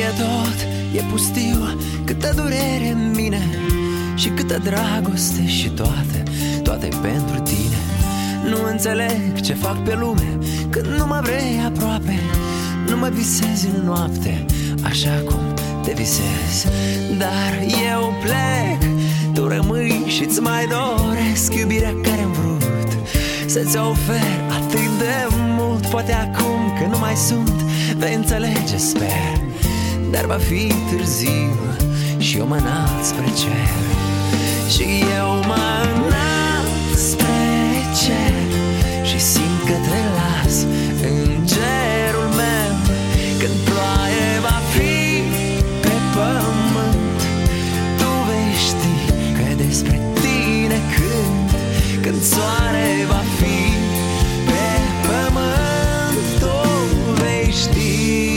tot, e pustiu, câtă durere în mine și câtă dragoste și toate pentru tine. Nu înțeleg ce fac pe lume când nu mă vrei aproape. Nu mă visezi în noapte așa cum te visez. Dar eu plec, tu rămâi și-ți mai doresc iubirea care-am vrut să-ți ofer atât de mult. Poate acum că nu mai sunt, vei înțelege, sper. Dar va fi târziu și eu mă înalt spre cer. Și eu mă înalt spre cer și simt că te las în cerul meu. Când ploaie va fi pe pământ, tu vei ști că despre tine cânt. Când soare va fi pe pământ, tu vei ști.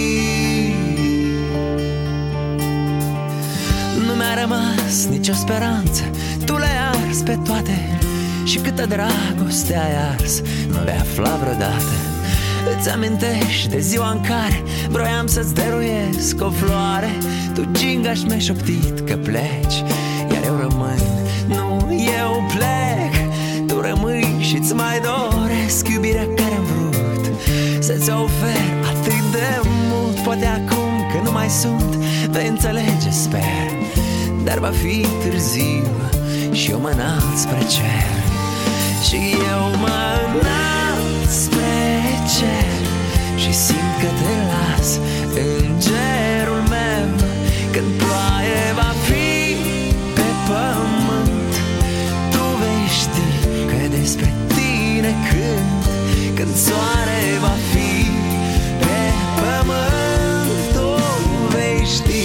Nu mi-a rămas nicio speranță, tu le-ai ars pe toate. Și câtă dragoste ai ars, nu vei afla vreodată. Îți amintești de ziua în care vroiam să-ți dăruiesc o floare. Tu gingaș mi-ai șoptit că pleci, iar eu rămân. Nu, eu plec, tu rămâi și-ți mai doresc iubirea care-am vrut să-ți ofer atât de mult. Poate acum că nu mai sunt, vei înțelege, sper. Dar va fi târziu și eu mă înalt spre cer. Și eu mă înalt spre cer și simt că te las în cerul meu. Când ploaie va fi pe pământ, tu vei ști că despre tine cânt. Când soare va fi pe pământ, tu vei ști.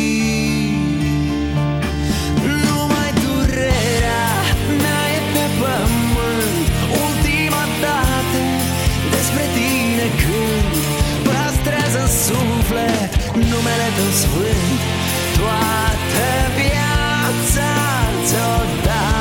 Numai durerea mea e pe pământ, ultima dată despre tine cânt. Păstrează în suflet numele tău sfânt, toată viața ți-o dau.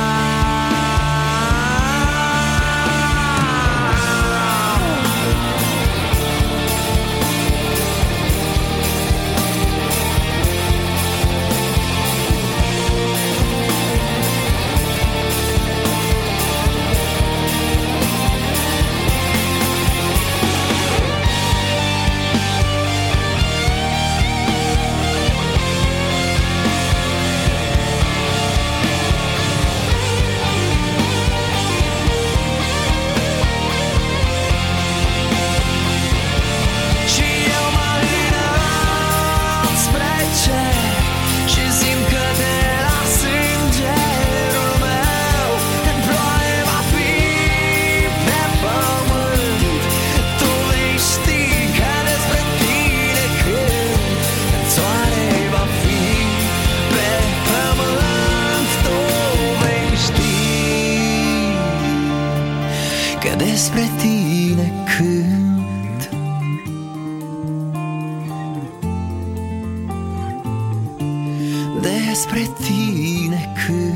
Că despre tine cânt. Despre tine cânt.